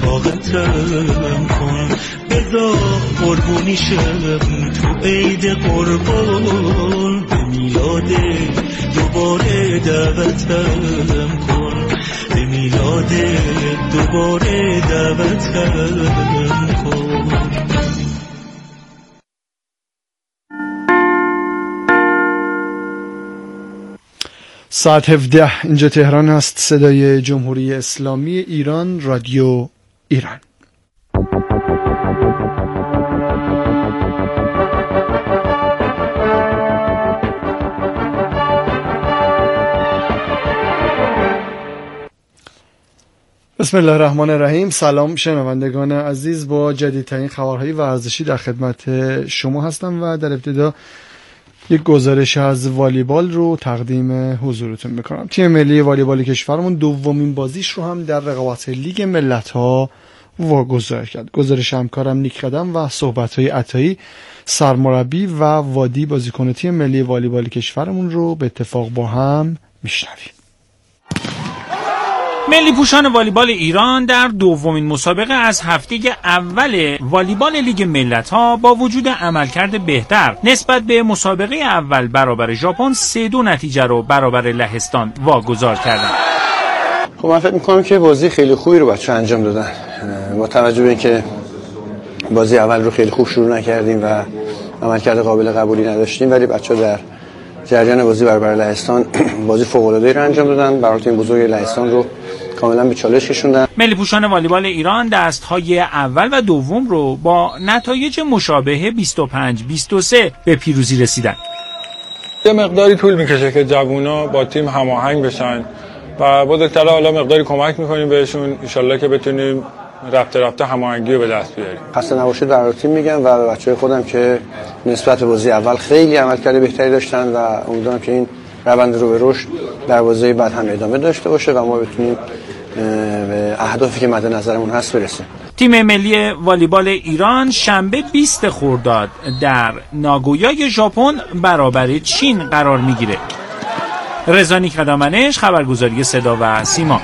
طاقتم کن، بذار قربونی شم تو عید قربان، به میلاد دوباره دعوتم کن، به میلاد دوباره دعوتم کن. ساعت 17 اینجا تهران هست، صدای جمهوری اسلامی ایران، رادیو ایران. بسم الله الرحمن الرحیم. سلام شنوندگان عزیز، با جدیدترین خبرهای ورزشی در خدمت شما هستم و در ابتدا یک گزارش از والیبال رو تقدیم حضورتون میکنم. تیم ملی والیبال کشورمون دومین بازیش رو هم در رقابت لیگ ملت‌ها واگذار کرد. گزارش همکارم نیک قدم و صحبت‌های عطایی سرمربی و وادی بازیکن تیم ملی والیبال کشورمون رو به اتفاق با هم میشنویم. ملی پوشان والیبال ایران در دومین مسابقه از هفته اول والیبال لیگ ملت‌ها با وجود عملکرد بهتر نسبت به مسابقه اول برابر ژاپن 3-2 نتیجه رو برابر لهستان واگذار کردند. خب من فکر می‌کنم که بازی خیلی خوبی رو بچه‌ها انجام دادن. با توجه به اینکه بازی اول رو خیلی خوب شروع نکردیم و عملکرد قابل قبولی نداشتیم، ولی بچه‌ها در جریان بازی برابر لهستان بازی فوق‌العاده‌ای رو انجام دادن. برای تیم بزرگ لهستان رو کاملا به چالش کشوندن. ملی پوشان والیبال ایران دست‌های اول و دوم رو با نتایج مشابه 25-23 به پیروزی رسیدن. یه مقداری طول میکشه که جوونا با تیم هماهنگ بشن و بزرگترها حالا مقداری کمک میکنیم بهشون، ان شاءالله که بتونیم رفته هماهنگی رو به دست بیاریم. خسته نباشید برای تیم میگم و به بچه‌های خودم که نسبت به بازی اول خیلی عملکرد بهتری داشتن و امیدوارم که این روند رو به رشد در بازی بعد هم ادامه داشته باشه و ما بتونیم به اهدافی که مد نظرمون هست برسیم. تیم ملی والیبال ایران شنبه 20 خرداد در ناگویای ژاپن برابر چین قرار میگیره. رضا نیک‌قدم‌منش، خبرگزاری صدا و سیما.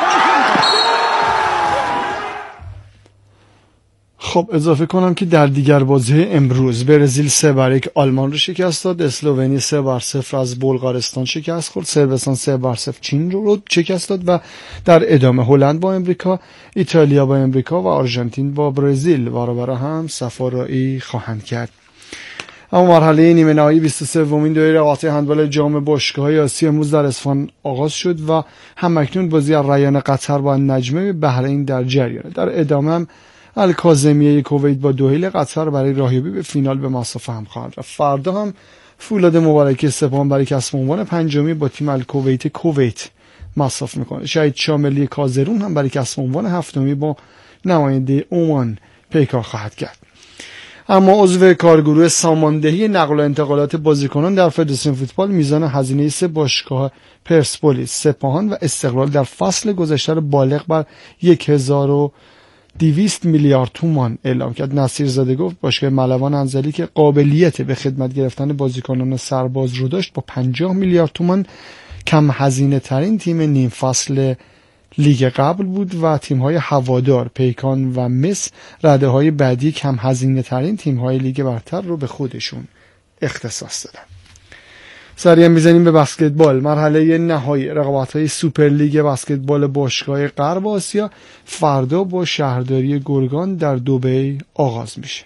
خب اضافه کنم که در دیگر بازی امروز برزیل 3-1 آلمان رو شکست داد، اسلوونی 3-0 از بلغارستان شکست خورد، صربستان 3-0 چین رو شکست داد و در ادامه هلند با امریکا، ایتالیا با امریکا و آرژانتین با برزیل برابر هم صفارایی خواهند کرد. اما مرحله نیمه نهایی 23مین دوره رقابت هندبال جام باشگاه‌های آسیا امروز در اصفهان آغاز شد و همکنون بازی ریان قطر با نجمه بحرین در جریانه. در ادامه هم الکاظمیه کویت با دوحیل قطر برای راهیابی به فینال به مسافه هم خواهند رفت. فردا هم فولاد مبارک سپاهان برای کسب عنوان پنجمی با تیم الکویت کویت مصاف میکنه. شهید شاملی کازرون هم برای کسب عنوان هفتمی با نماینده عمان پیکار خواهد کرد. اما عضو کارگروه ساماندهی نقل و انتقالات بازیکنان در فدراسیون فوتبال میزان هزینه 3 باشگاه پرسپولیس، سپاهان و استقلال در فصل گذشته بالغ بر 1200 میلیارد تومان اعلام کرد. نصیرزاده گفت باشگاه ملوان انزلی که قابلیت به خدمت گرفتن بازیکنان سرباز رو داشت با 50 میلیارد تومان کم هزینه ترین تیم نیم فصل لیگ قبل بود و تیم‌های هوادار، پیکان و مس رده های بعدی کم هزینه ترین تیم‌های لیگ برتر رو به خودشون اختصاص دادن. سریع میزنیم به بسکتبال. مرحله نهایی رقابت‌های سوپر لیگ بسکتبال باشگاه غرب آسیا فردا با شهرداری گرگان در دبی آغاز میشه.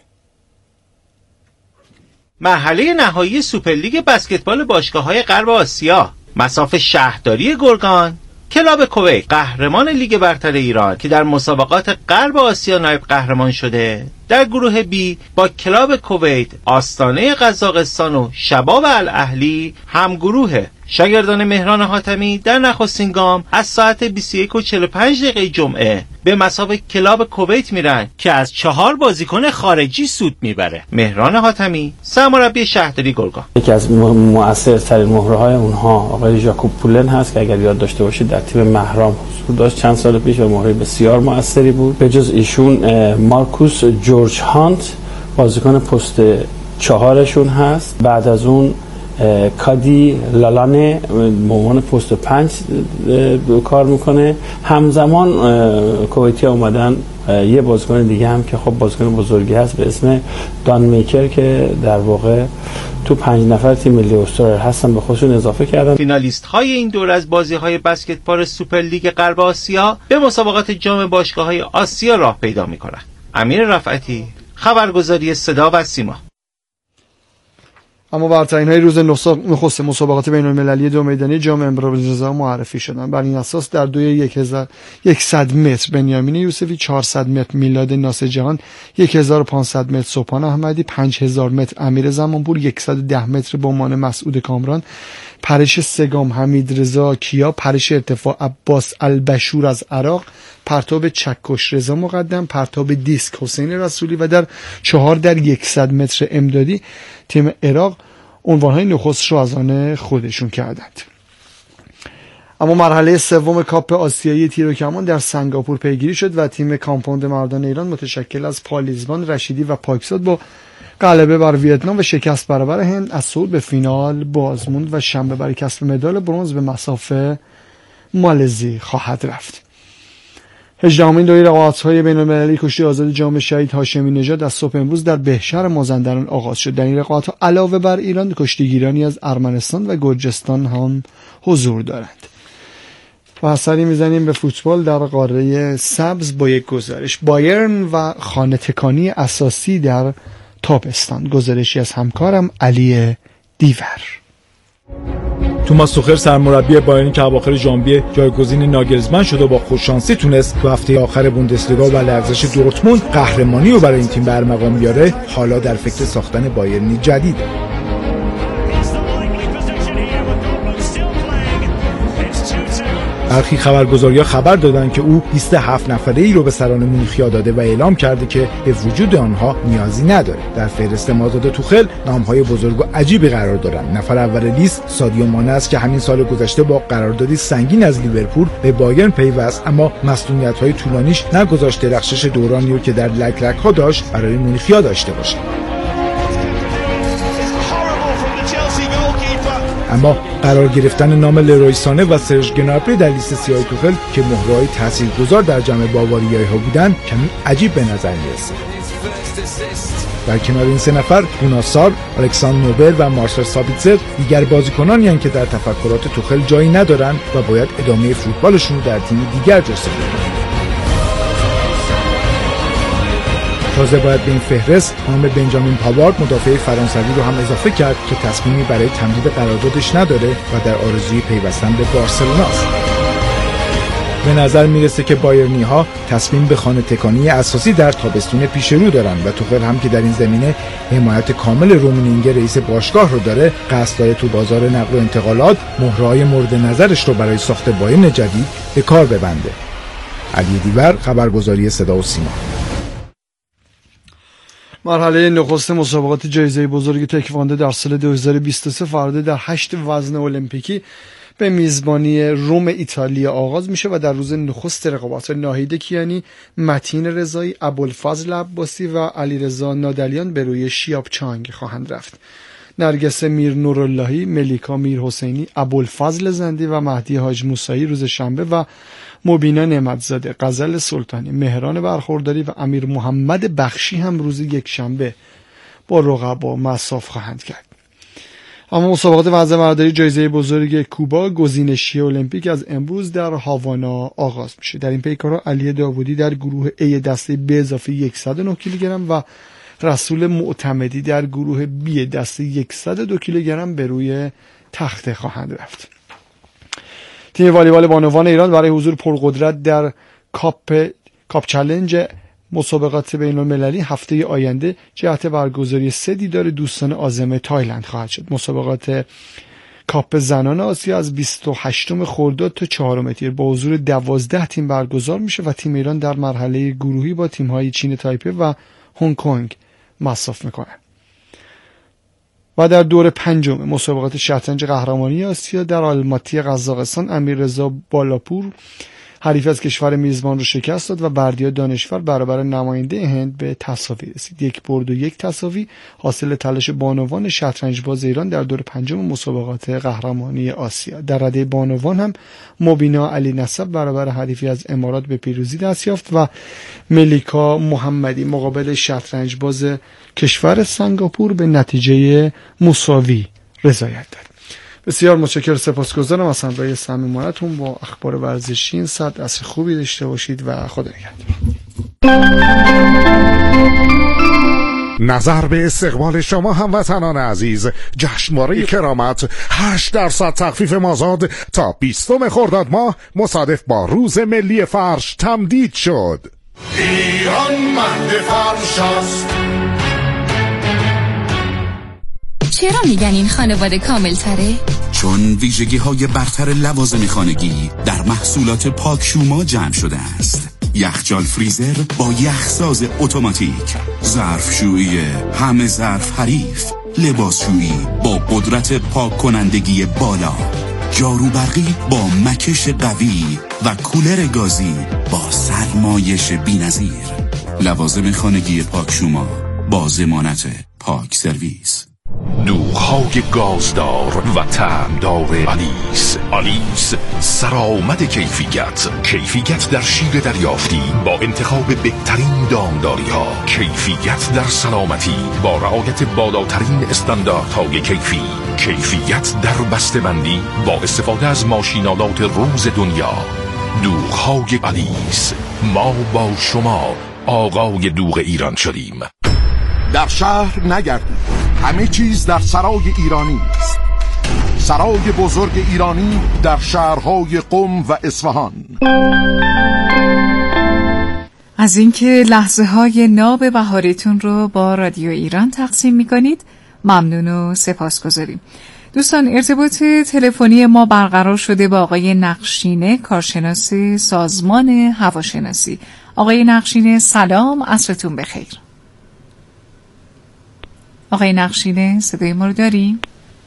مرحله نهایی سوپر لیگ بسکتبال باشگاه‌های غرب آسیا مصاف شهرداری گرگان، کلاب کویت قهرمان لیگ برتر ایران که در مسابقات غرب آسیا نایب قهرمان شده، در گروه بی با کلاب کویت، آستانه قزاقستان و شباب الاهلی هم گروهه. شاگردان مهران حاتمی در نخستین گام از ساعت 21:45 جمعه به مثاب کلاب کویت میرن که از 4 بازیکن خارجی سود میبره. مهران حاتمی، سرمربی شهرداری گرگان. یکی از مؤثرترین مهره‌های اونها آقای ژاکوب پولن هست که اگر یاد داشته باشید در تیم مهرام حضور داشت چند سال پیش و مهره بسیار مؤثری بود. به جز ایشون مارکوس جورج هانت بازیکن پست 4شون هست. بعد از اون کادی لالانه به عنوان پست 5 کار میکنه. همزمان کویتی اومدن یه بازیکن دیگه هم که خب بازیکن بزرگی هست به اسم دان میکر که در واقع تو 5 نفر تیم ملی استرالیا هستن به خودشون اضافه کردن. فینالیست های این دور از بازی های بسکتبال سوپرلیگ غرب آسیا به مسابقات جام باشگاه‌های آسیا راه پیدا میکنن. امیر رفعتی، خبرگزاری صدا و سیما. اما برترین‌های روز نخست مسابقات بین‌المللی دو میدانی جام امروز رضا معرفی شدند. بر این اساس در دوی 1100 متر بنیامین یوسفی، 400 متر میلاد ناصرجهان، 1500 متر سبحان احمدی، 5000 متر امیر زمانپور، 110 متر بمان مسعود کامران، پرش سگام حمید رضا کیا، پرش ارتفاع عباس البشور از عراق، پرتاب چکش رضا مقدم، پرتاب دیسک حسین رسولی و در 4 در 100 متر امدادی تیم عراق عنوانهای نخست رو از آن خودشون کردند. اما مرحله سوم کاپ آسیایی تیر و کمان در سنگاپور پیگیری شد و تیم کامپوند مردان ایران متشکل از پالیزبان، رشیدی و پاکزاد با غلبه بر ویتنام و شکست برابر هند از صعود به فینال بازموند و شنبه برای کسب مدال برنز به مسافه مالزی خواهد رفت. 18مین دوره رقابت‌های بین‌المللی کشتی آزاد جام شهید هاشمی نژاد از صبح امروز در بهشهر مازندران آغاز شد. در این رقابت‌ها علاوه بر ایران کشتیگیرانی از ارمنستان و گرجستان هم حضور دارند. و سری میزنیم به فوتبال در قاره سبز با یک گزارش. بایرن و خانه تکانی اساسی در تابستان. گزارشی از همکارم علی دیور. توماس توخل سرمربی بایرن که اواخر ژانویه جایگزین ناگلزمن شد و با خوششانسی تونست تو هفته آخر بوندسلیگا و لغزش دورتموند قهرمانی رو برای این تیم برمقام بیاره، حالا در فکر ساختن بایرنی جدید. برخی خبرگزاری‌ها خبر دادند که او لیست 7 نفره‌ای رو به سران مونیخیا داده و اعلام کرده که به وجود آنها نیازی نداره. در فهرست مازاد توخل نام‌های بزرگ و عجیبی قرار دارند. نفر اول لیست سادیو مانه است که همین سال گذشته با قراردادی سنگین از لیورپول به بایرن پیوست، اما مسئولیت‌های طولانیش نگذاشت درخشش دورانی رو که در لک‌لک‌ها داشت برای مونیخیا داشته باشه. اما قرار گرفتن نام لروی سانه و سرژ گنابری در لیست سیاه توخل که مهره‌های تاثیرگذار در جمع باواریایی‌ها بودند کمی عجیب به نظر می‌رسید. در کنار این 3 نفر گوناسار، الکساندر نوبل و مارسل سابیتزر دیگر بازیکنانی هستند که در تفکرات توخل جایی ندارند و باید ادامه فوتبالشون رو در تیم دیگر جستجو کنند. تازه باید به این فهرست نام بنجامین پاوارد مدافع فرانسوی رو هم اضافه کرد که تصمیمی برای تمدید قراردادش نداره و در آرزوی پیوستن به بارسلونا است. به نظر میرسه که بایرنی ها تصمیم به خانه تکانی اساسی در تابستون پیش رو دارن و توخل هم که در این زمینه حمایت کامل رومنینگر رئیس باشگاه رو داره، قصد داره تو بازار نقل و انتقالات مهره‌های مورد نظرش رو برای ساخت بایرن جدید به کار ببنده. علی دیور، خبرگزاری صدا و سیما. مرحله نخست مسابقات جایزه بزرگ تکواندو در سال 2023 فردا در 8 وزن المپیکی به میزبانی روم ایتالیا آغاز میشه و در روز نخست رقابت ناهید کیانی، متین رضایی، ابوالفضل عباسی و علیرضا نادلیان به روی شیاب چانگ خواهند رفت. نرگس میر نوراللهی، ملیکا میر حسینی، ابوالفضل زندی و مهدی حاج موسایی روز شنبه و مبینا نعمتزاده، غزل سلطانی، مهران برخورداری و امیر محمد بخشی هم روز یک شنبه با رقبا مصاف خواهند کرد. اما مسابقات وزن برداری جایزه بزرگ کوبا گزینشی المپیک از امروز در هاوانا آغاز میشه. در این پیکارها علی داوودی در گروه A دسته B اضافه 109 کیلوگرم و رسول معتمدی در گروه B دسته 102 کیلوگرم به روی تخته خواهند رفت. تیم والیبال بانوان ایران برای حضور پرقدرت در کاپ چالنج مسابقات بین‌المللی هفته آینده جهت برگزاری 3 دیدار دوستانه عازم تایلند خواهد شد. مسابقات کاپ زنان آسیا از 28 خرداد تا 4 تیر با حضور 12 تیم برگزار میشه و تیم ایران در مرحله گروهی با تیم‌های چین تایپه و هنگ کنگ مصاف میکنه. و در دور 5 مسابقات شطرنج قهرمانی آسیا در آلماتی قزاقستان امیررضا بالاپور حریف از کشور میزبان رو شکست داد و بردیا دانشور برابر نماینده هند به تساوی رسید. 1 برد و 1 تساوی حاصل تلاش بانوان شطرنج باز ایران در دور پنجم مسابقات قهرمانی آسیا. در رده بانوان هم مبینا علی نسب برابر حریفی از امارات به پیروزی دست یافت و ملیکا محمدی مقابل شطرنج باز کشور سنگاپور به نتیجه مساوی رضایت داد. بسیار متشکرم، سپاسگزارم از همراهی صمیمانه‌تون با اخبار ورزشی. این ساعت عصر خوبی داشته باشید و خدا نگهدار. نظر به استقبال شما هموطنان عزیز، جشنواره کرامت 8% تخفیف مازاد تا 20 خرداد ماه مصادف با روز ملی فرش تمدید شد. ایران مهد فرش است. چرا میگن این خانواده کامل تره؟ چون ویژگی های برتر لوازم خانگی در محصولات پاکشوما جمع شده است. یخچال فریزر با یخساز اتوماتیک، ظرفشویی همه ظرف حریف، لباسشویی با قدرت پاک کنندگی بالا، جارو برقی با مکش قوی و کولر گازی با سرمایش بی‌نظیر. لوازم خانگی پاکشوما با ضمانت پاک سرویس. دوغ‌های گازدار و طعمدار آلیس سرآمد کیفیت در شیر دریافتی با انتخاب بهترین دامداری‌ها، کیفیت در سلامتی با رعایت بالاترین استانداردهای کیفیت در بسته‌بندی با استفاده از ماشینالات روز دنیا. دوغ‌های آلیس، ما با شما آقای دوغ ایران شدیم. در شهر نگردید، همه چیز در سرای ایرانی است. سرای بزرگ ایرانی در شهرهای قم و اصفهان. از اینکه لحظه های ناب بهاریتون رو با رادیو ایران تقسیم میکنید ممنون و سپاسگزاریم. دوستان، ارتباط تلفنی ما برقرار شده با آقای نقشینه، کارشناس سازمان هواشناسی. آقای نقشینه سلام، عصرتون بخیر. آقای نقشینه صدای ما رو داریم؟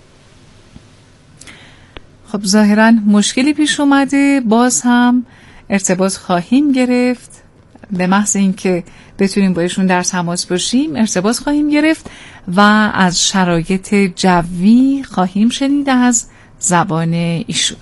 خب ظاهراً مشکلی پیش اومده، باز هم ارتباط خواهیم گرفت. به محض اینکه بتونیم با ایشون در تماس باشیم ارتباط خواهیم گرفت و از شرایط جوی خواهیم شنید از زبان ایشون.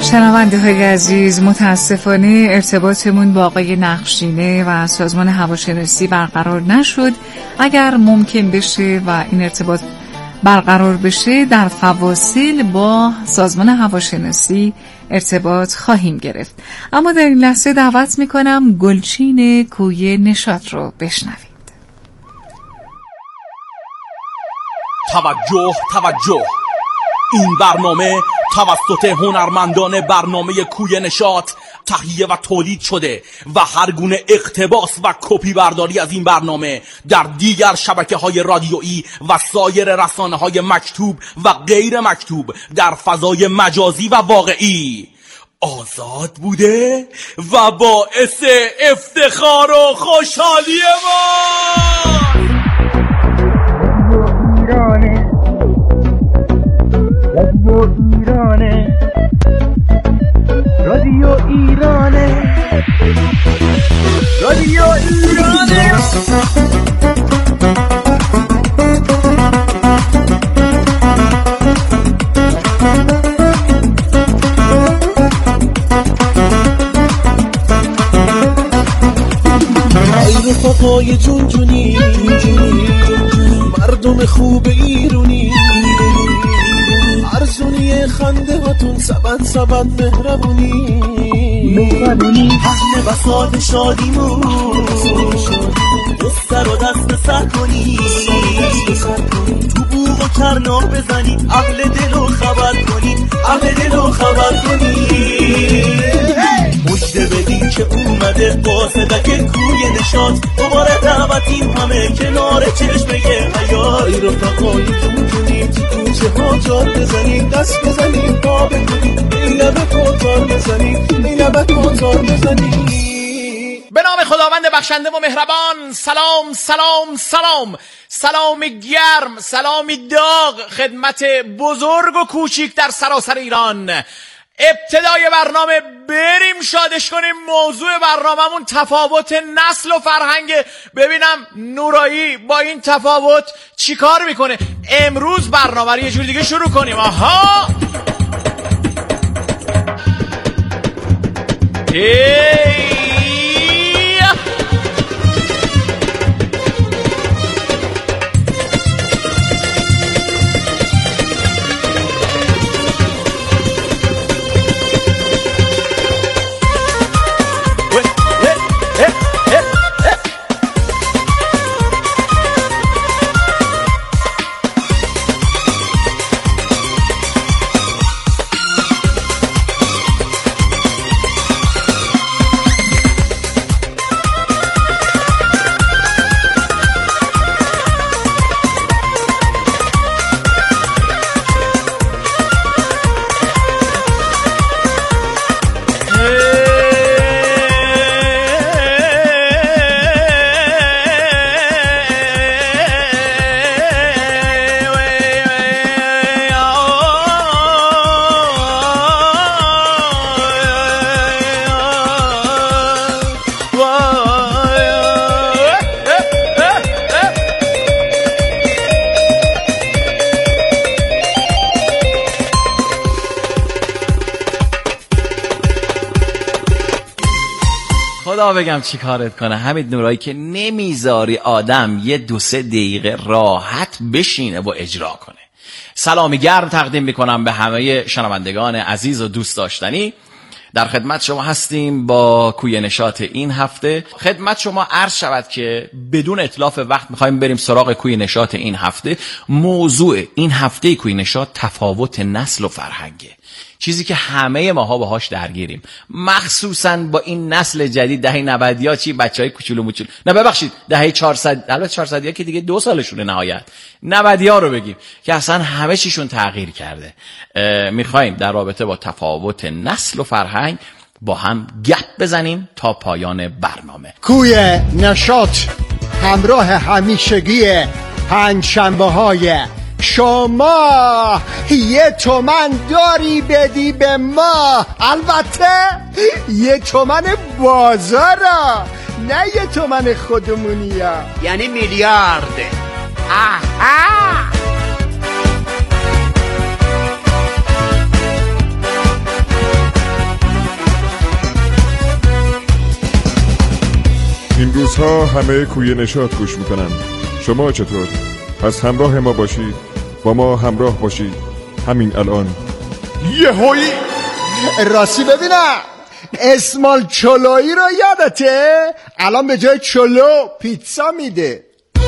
شنونده های عزیز، متاسفانه ارتباطمون با آقای نقشینه و سازمان هواشناسی برقرار نشد. اگر ممکن بشه و این ارتباط برقرار بشه، در فواصل با سازمان هواشناسی ارتباط خواهیم گرفت. اما در این لحظه دعوت میکنم گلچین کوی نشاط رو بشنوید. توجه، این برنامه توسط هنرمندان برنامه کوی نشاط تهیه و تولید شده و هر گونه اقتباس و کپی برداری از این برنامه در دیگر شبکه‌های رادیویی و سایر رسانه‌های مکتوب و غیر مکتوب در فضای مجازی و واقعی آزاد بوده و باعث افتخار و خوشحالی ما. رادیو ایرانه رادیو ایرانه ای رفقای جونجونی مردم خوب ایرونی ارزونی خنده هاتون سبن مهربونی اهل بساط شادیمون دست رو دست سر کنی تو بوغ و کرنا بزنید اهل دل رو خبر کنید مجده بدین که اومده قاصدک کوی نشاط دوباره دعوتیم همه کنار چشمه حیات ای رفقای جونجونی تو کوچه ها جار بزنید دست بزنید پا بکنید این لبه کوتار بزنید به نام خداوند بخشنده و مهربان. سلام گرم، سلامی داغ خدمت بزرگ و کوچیک در سراسر ایران. ابتدای برنامه بریم شادش کنیم. موضوع برنامه‌مون تفاوت نسل و فرهنگ. ببینم نورایی با این تفاوت چی کار میکنه. امروز برنامه رو یه جور دیگه شروع کنیم. آها خدا بگم چی کارت کنه حمید نورایی که نمیذاری آدم یه 2-3 دقیقه راحت بشینه و اجرا کنه. سلامی گرم تقدیم میکنم به همه شنوندگان عزیز و دوست داشتنی. در خدمت شما هستیم با کوی نشاط این هفته. خدمت شما عرض شود که بدون اتلاف وقت میخوایم بریم سراغ کوی نشاط این هفته. موضوع این هفته کوی نشاط تفاوت نسل و فرهنگه. چیزی که همه ماها باهاش درگیریم، مخصوصا با این نسل جدید دهه 90 چی بچهای کوچولو موچولو، نه ببخشید دهه 400، البته 400 که دیگه 2 سالشونه نهایت، 90 رو بگیم که اصلا همه چیشون تغییر کرده. میخوایم در رابطه با تفاوت نسل و فرهنگ با هم گپ بزنیم تا پایان برنامه. کوی نشاط همراه همیشگی پنجشنبه‌های شما 1 تومن داری بدی به ما، البته 1 تومن بازارا، نه 1 تومن خودمونیا، یعنی میلیارد. ها همه کوی نشاط گوش میکنن. شما چطور؟ پس همراه ما باشید، با ما همراه باشید همین الان. یهویی راستی ببینم اسمال چلویی رو یادته؟ الان به جای چلو پیتزا میده.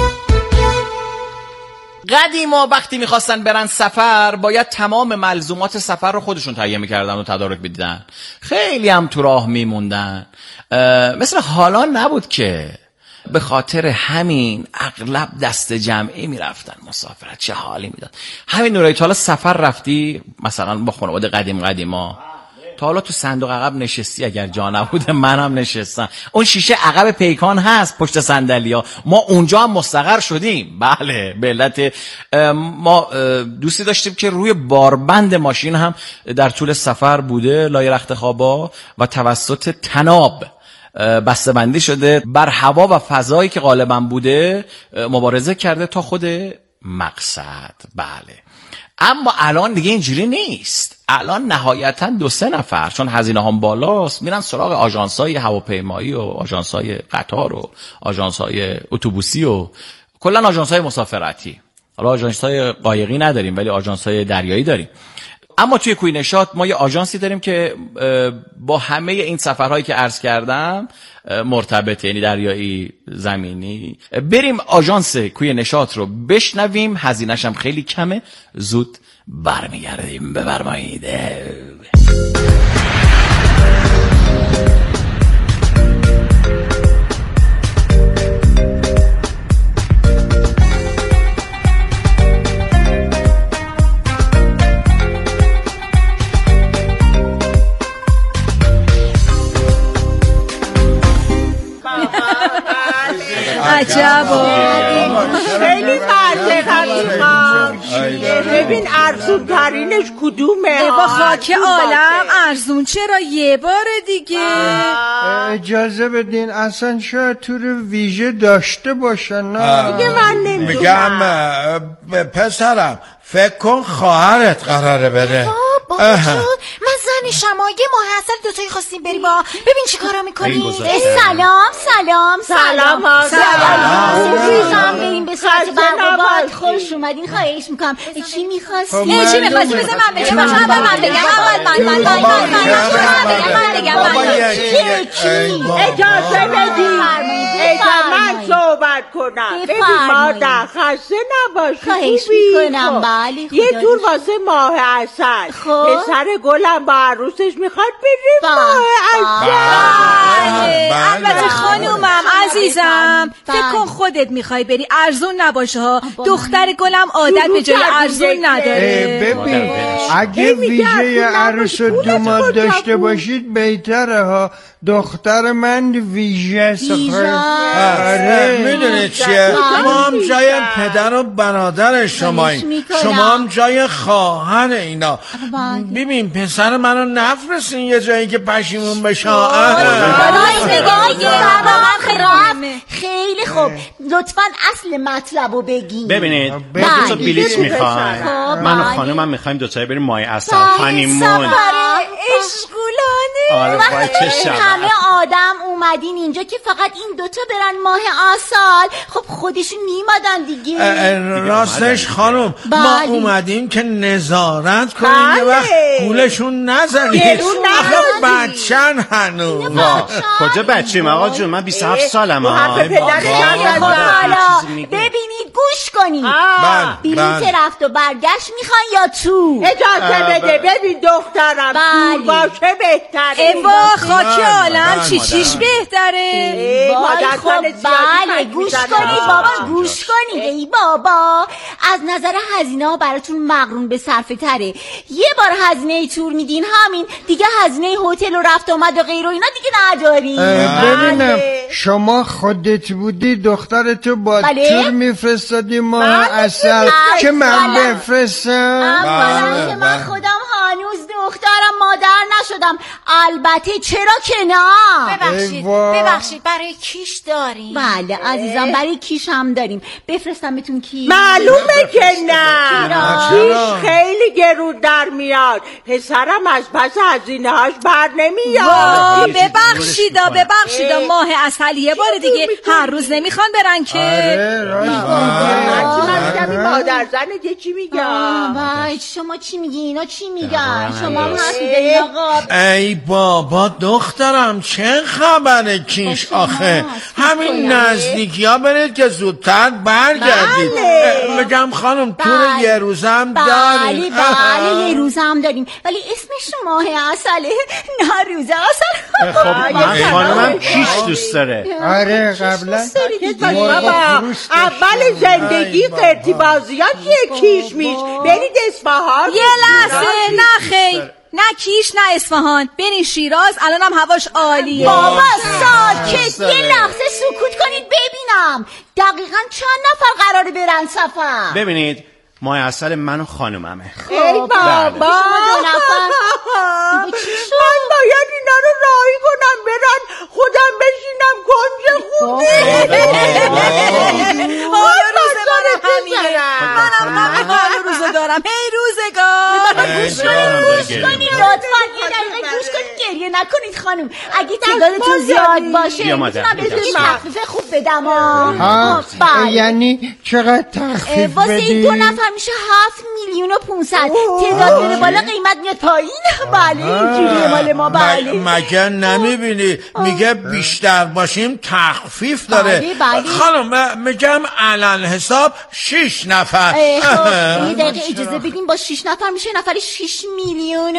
قدیما وقتی میخواستن برن سفر باید تمام ملزومات سفر رو خودشون تهیه میکردن و تدارک میدیدن. خیلی هم تو راه میموندن. مثل حالا نبود که. به خاطر همین اغلب دست جمعی میرفتن مسافرت. چه حالی میداد. همین نورایی تا حالا سفر رفتی مثلا با خانواده قدیما تا حالا تو صندوق عقب نشستی؟ اگر جا نبوده منم نشستم. اون شیشه عقب پیکان هست پشت صندلی‌ها، ما اونجا هم مستقر شدیم. بله به علت ما دوستی داشتیم که روی باربند ماشین هم در طول سفر بوده لای رخت خوابا و توسط تناب بسته‌بندی شده بر هوا و فضایی که غالبا بوده مبارزه کرده تا خود مقصد. بله اما الان دیگه اینجوری نیست. الان نهایتا 2-3 نفر چون هزینه هم بالاست میرن سراغ آژانس‌های هواپیمایی و آژانس‌های قطار و آژانس‌های اتوبوسی و کلا آژانس‌های مسافرتی. حالا آژانس‌های قایقی نداریم ولی آژانس‌های دریایی داریم. اما توی کوی نشاط ما یه آژانسی داریم که با همه این سفرهایی که عرض کردم مرتبط، یعنی دریایی، زمینی. بریم آژانس کوی نشاط رو بشنویم. هزینه‌ش هم خیلی کمه. زود برمیگردیم. بفرمایید. عجبا خیلی مرده قدیما. ببین ارزون ترینش کدومه؟ با خاک عالم ارزون چرا؟ یه بار دیگه اجازه بدین اصلا شاید تور ویژه داشته باشن. نه دیگه من نمیدونم. میگم پسرم فکر کن خواهرت قراره بره. بابا جون من زنشم. یه ماه اصل دوتایی خواستیم بریم. ببین چی کارا میکنیم. سلام بریم به ساعت برقوبات. خوش اومدین. خواهش میکنم. چی میخواستی؟ چی میخواستی؟ بذار من بگم. من بگم. اجازه بدیم من صحبت کنم. ببین مادر خسته نباشی. خواهش میکنم. بله یه جور واسه ماه اصل. پسر گلم با عروسش میخواد بریم ماه اصل. البته خانومم عزیزم فکر کن خودت میخوای بری ارزون نباشه ها. دختر گلم عادت به جای ارزون نداره. ببین اگه ویژه عروس و دوماد داشته باشید بهتره ها. دختر من ویژه میدونی چیه؟ ما هم جای پدر و برادر شماییم. شما هم جای خواهر اینا. ببین پسر منو نفرستین یه جایی که پشیمون بشه. خیلی خوب لطفاً اصل مطلب رو بگین. ببینید ما 2 بلیط میخوایم. من و خانومم میخوایم 2 بریم ماه اصل هانیمون. اشغولانه. وقتی همه آدم اومدین اینجا که فقط این 2 برن ماه آسال، خب خودشون میمادن دیگه. راستش خانم ما اومدیم که نظارت کنیم یه وقت گولشون نزنید. آخه بچن هنوز. کجا بچیم آقا جون؟ من 27 سالم. ببینید گوش کنید. بلیط رفت و برگشت میخوان یا تو؟ اجازه بده. ببین دخترم تو باشه بهتره. خاک عالم چیش بهتره؟ بله گوش کنید بابا گوش کنید. ای بابا از نظر هزینه ها براتون مقرون به صرفه تره. یه بار هزینه تور میدین همین دیگه. هزینه هتل و رفت آمد و غیر و اینا دیگه نداریم. ببینم شما خودت بودی دخترتو با تور میفرستادی ما اصل که من بفرستم. من خودم هنوز دخترم مادر نشدم. البته چرا که نه. ببخشید برای کیش داریم. بله عزیزم برای کیش هم داریم. بفرستم بهتون کیش. معلومه که نه. کیش خیلی گرون در میاد. پسرم از پس هزینه هاش بر نمیاد. ببخشید ماه عسل یه بار دیگه هر روز نمیخوان برن که. من این مادر زنه چی میگم. شما چی میگی اینا چی میگن. شما هم حرفی آقا. ای بابا دخترم چه خبره کیش آخه. همین نزدیکی ها برید که زودتر برگردید. بگم خانم تور یه روزم داریم. بله یه روزم داریم ولی اسمش ماه عسله نه روز عسل. خب خانمم کیش دوست داره. آره قبلا اول زندگی قرتی بازیات یه کیش میش برید اصفهان. یه لحظه نه خیر نه کیش نه اصفهان برین شیراز الانم هواش عالیه. بابا ساکت یه لحظه سکوت کنید ببینم دقیقاً چند نفر قراره برن سفر. ببینید ماه عسل من و خانوممه. ای بابا من باید اینا رو راهی کنم برن خودم بشینم کنج خونه. منم روزو دارم. هی روزگار. گوش کنید لطفاً یه دقیقه گوش کنید گریه نکنید خانم. اگه تعدادتون زیاد باشه میتونم بهتون تخفیف خوب بدم. یعنی چقدر تخفیف واسه این 2 نفر میشه 7,500,000. تعداد بره بالا قیمت میاد پایین. بله اینجوریه مال ما. بله مگه نمیبینی میگه بیشتر باشیم تخفیف داره. بله. خانم میگم علل حساب 6 نفر. یه دقیقه اجازه بدیم با 6 نفر میشه نفری 6 میلیون.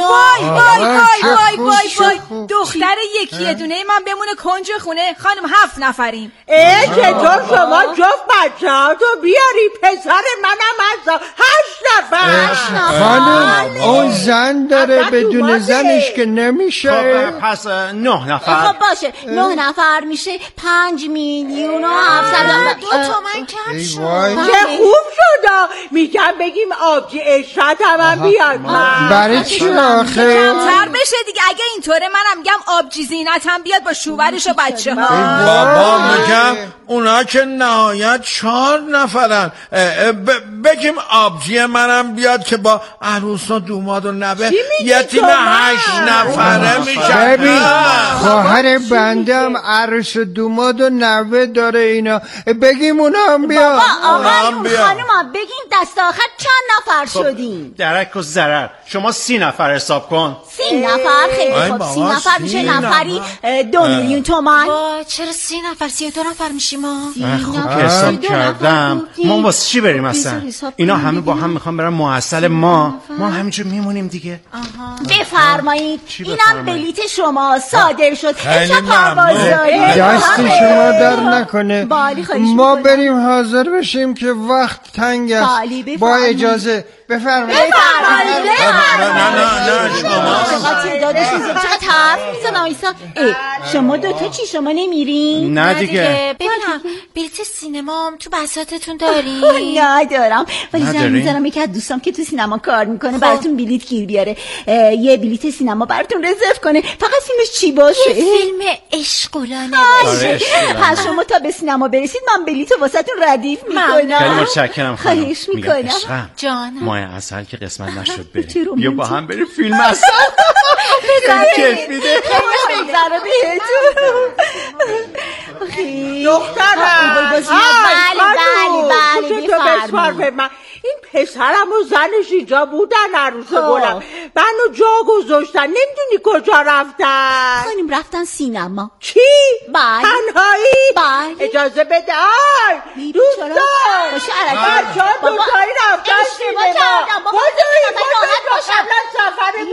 وای دختر یکی دونه من بمونه کنج خونه. خانم 7 نفریم. چطور شما جفت بچه ها تو بیاری پسر منم از 8 نفر. خانم اون زن داره بدون زنش که نمیشه. خب پس 9 نفر. خب باشه 9 نفر میشه 5,700,000. 2 تومن کم شد. چه خوب شد. میگم بگیم آبجی اشرت هم بیاد. برای چی آخه کمتر بشه دیگه. اگه اینطوره منم میگم آبجی زینت هم بیاد با شوهرش و بچه ها. بابا میگم اونا که نهایت 4 نفرن. بگیم آبجی منم بیاد که با عروس و دوماد و نوه یه تیم 8 نفره میشن. ببین خواهر بندم عروس و دوماد و نوه داره اینا. بگیم اونا هم بیاد. آقایون خانوما بگیم دست آخر چند نفر شدیم. درک و ضرر شما 30 نفر حساب کن. 30 نفر خیلی خوب. 30 نفر میشه نفری 2 میلیون تومان. چرا 30 نفر 32 نفر میشیم ما؟ خوب که حساب کردم. ما واسه چی بریم اصلا؟ اینا همه با هم میخوان برن معسل ما همینجور میمونیم دیگه. بفرمایید اینم بلیت شما صادر شد. چه پرواز دارید؟ دست شما در نکنه. ما بریم حاضر بشیم که وقت تنگ است. با اجازه بفرمایید. چقدر حرف میزنم ایسا. شما دوتا چی شما نمیرین؟ نه دیگه. ببینم بلیت سینما هم تو بساطتون دارین؟ ندارم ولی زنگ میزنم یکی از دوستام که تو سینما کار میکنه براتون بلیت گیر بیاره. یه بلیت سینما براتون رزرو کنه. فقط فیلمش چی باشه؟ فیلم عشقولانه باشه. پس شما تا به سینما برسید من بلیتو واسهتون ردیف میکنم. خیلی متشکرم خانم. خواهش میکنم. جانم ماه عسل که قسمت نشد بریم. بیا با هم بریم فیلم عسل. کیف میده. بگذره بهتون. دخترم بله بفرمایید. این پسرم و زنش اینجا بودن عروس گلم. منو جا گذاشتن نمیدونی کجا رفتن. خانم رفتن سینما. چی؟ بله. تنهایی؟ بله. اجازه بده. دوستان بچه ها دوتایی رفتن سینما. بودوی قبلا سفر